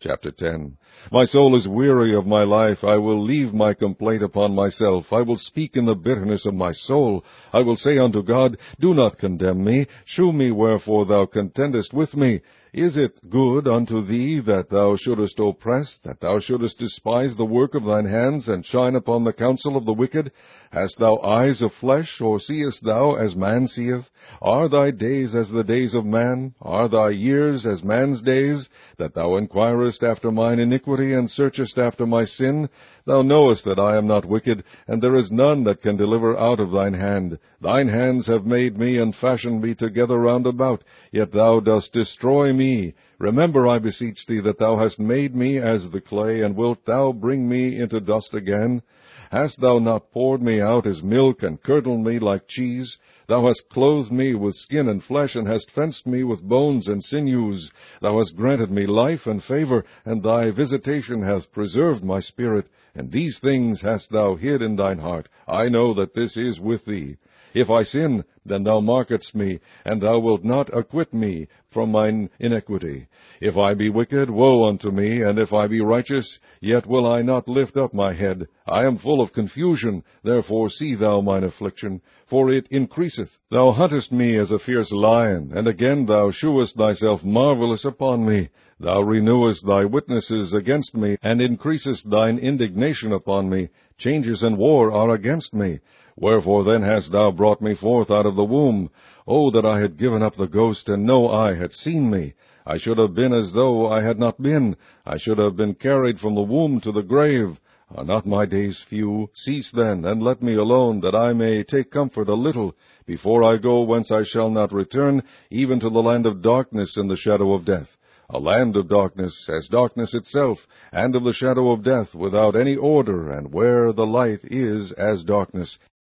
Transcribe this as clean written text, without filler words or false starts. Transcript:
Chapter 10. My soul is weary of my life. I will leave my complaint upon myself. I will speak in the bitterness of my soul. I will say unto God, Do not condemn me. Shew me wherefore thou contendest with me. Is it good unto thee that thou shouldest oppress, that thou shouldest despise the work of thine hands, and shine upon the counsel of the wicked? Hast thou eyes of flesh, or seest thou as man seeth? Are thy days as the days of man? Are thy years as man's days, that thou inquirest after mine iniquity, and searchest after my sin? Thou knowest that I am not wicked, and there is none that can deliver out of thine hand. Thine hands have made me, and fashioned me together round about, yet thou dost destroy me. Remember, I beseech thee, that thou hast made me as the clay, and wilt thou bring me into dust again? Hast thou not poured me out as milk, and curdled me like cheese? Thou hast clothed me with skin and flesh, and hast fenced me with bones and sinews. Thou hast granted me life and favor, and thy visitation hath preserved my spirit. And these things hast thou hid in thine heart. I know that this is with thee. If I sin, then thou markest me, and thou wilt not acquit me from mine iniquity. If I be wicked, woe unto me, and if I be righteous, yet will I not lift up my head. I am full of confusion, therefore see thou mine affliction, for it increaseth. Thou huntest me as a fierce lion, and again thou shewest thyself marvelous upon me. Thou renewest thy witnesses against me, and increasest thine indignation upon me. Changes and war are against me. Wherefore then hast thou brought me forth out of the womb? O that I had given up the ghost, and no eye had seen me! I should have been as though I had not been. I should have been carried from the womb to the grave. Are not my days few? Cease then, and let me alone, that I may take comfort a little, before I go whence I shall not return, even to the land of darkness and the shadow of death. A land of darkness, as darkness itself, and of the shadow of death, without any order, and where the light is as darkness.